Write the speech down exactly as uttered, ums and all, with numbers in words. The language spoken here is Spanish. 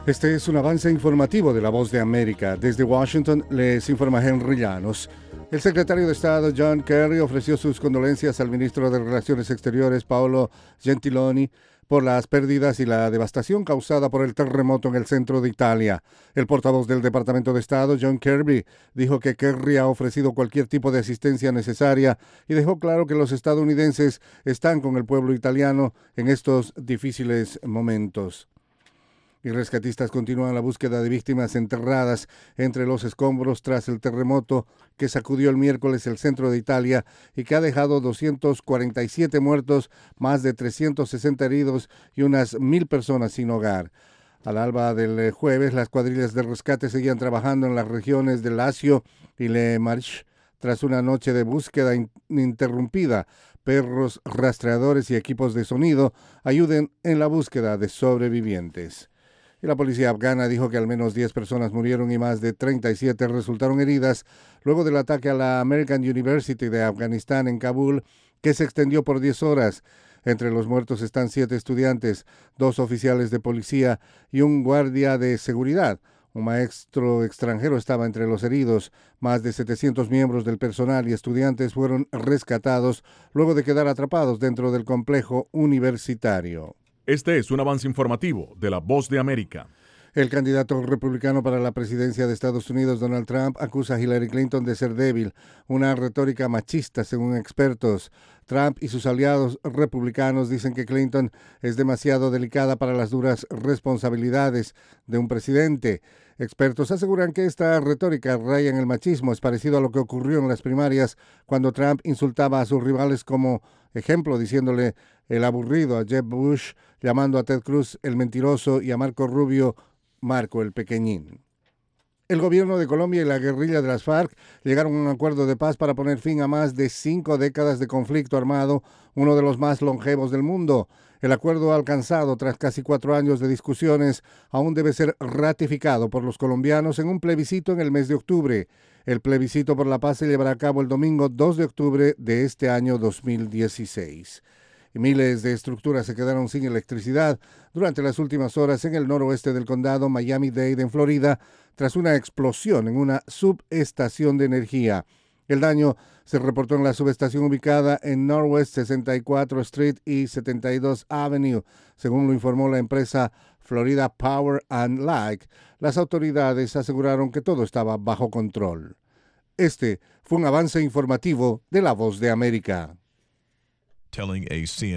Este es un avance informativo de La Voz de América. Desde Washington les informa Henry Llanos. El secretario de Estado John Kerry ofreció sus condolencias al ministro de Relaciones Exteriores Paolo Gentiloni por las pérdidas y la devastación causada por el terremoto en el centro de Italia. El portavoz del Departamento de Estado, John Kirby, dijo que Kerry ha ofrecido cualquier tipo de asistencia necesaria y dejó claro que los estadounidenses están con el pueblo italiano en estos difíciles momentos. Y rescatistas continúan la búsqueda de víctimas enterradas entre los escombros tras el terremoto que sacudió el miércoles el centro de Italia y que ha dejado doscientos cuarenta y siete muertos, más de trescientos sesenta heridos y unas mil personas sin hogar. Al alba del jueves, las cuadrillas de rescate seguían trabajando en las regiones de Lazio y Le Marche tras una noche de búsqueda ininterrumpida. Perros rastreadores y equipos de sonido ayuden en la búsqueda de sobrevivientes. Y la policía afgana dijo que al menos diez personas murieron y más de treinta y siete resultaron heridas luego del ataque a la American University de Afganistán en Kabul, que se extendió por diez horas. Entre los muertos están siete estudiantes, dos oficiales de policía y un guardia de seguridad. Un maestro extranjero estaba entre los heridos. Más de setecientos miembros del personal y estudiantes fueron rescatados luego de quedar atrapados dentro del complejo universitario. Este es un avance informativo de La Voz de América. El candidato republicano para la presidencia de Estados Unidos, Donald Trump, acusa a Hillary Clinton de ser débil, una retórica machista según expertos. Trump y sus aliados republicanos dicen que Clinton es demasiado delicada para las duras responsabilidades de un presidente. Expertos aseguran que esta retórica raya en el machismo, es parecido a lo que ocurrió en las primarias cuando Trump insultaba a sus rivales como ejemplo, diciéndole el aburrido a Jeb Bush, llamando a Ted Cruz el mentiroso y a Marco Rubio Marco el pequeñín. El gobierno de Colombia y la guerrilla de las FARC llegaron a un acuerdo de paz para poner fin a más de cinco décadas de conflicto armado, uno de los más longevos del mundo. El acuerdo alcanzado tras casi cuatro años de discusiones aún debe ser ratificado por los colombianos en un plebiscito en el mes de octubre. El plebiscito por la paz se llevará a cabo el domingo dos de octubre de este año dos mil dieciséis. Y miles de estructuras se quedaron sin electricidad durante las últimas horas en el noroeste del condado Miami-Dade, en Florida, tras una explosión en una subestación de energía. El daño se reportó en la subestación ubicada en Northwest sesenta y cuatro Street y setenta y dos Avenue, según lo informó la empresa Florida Power and Light. Las autoridades aseguraron que todo estaba bajo control. Este fue un avance informativo de La Voz de América. Telling a C N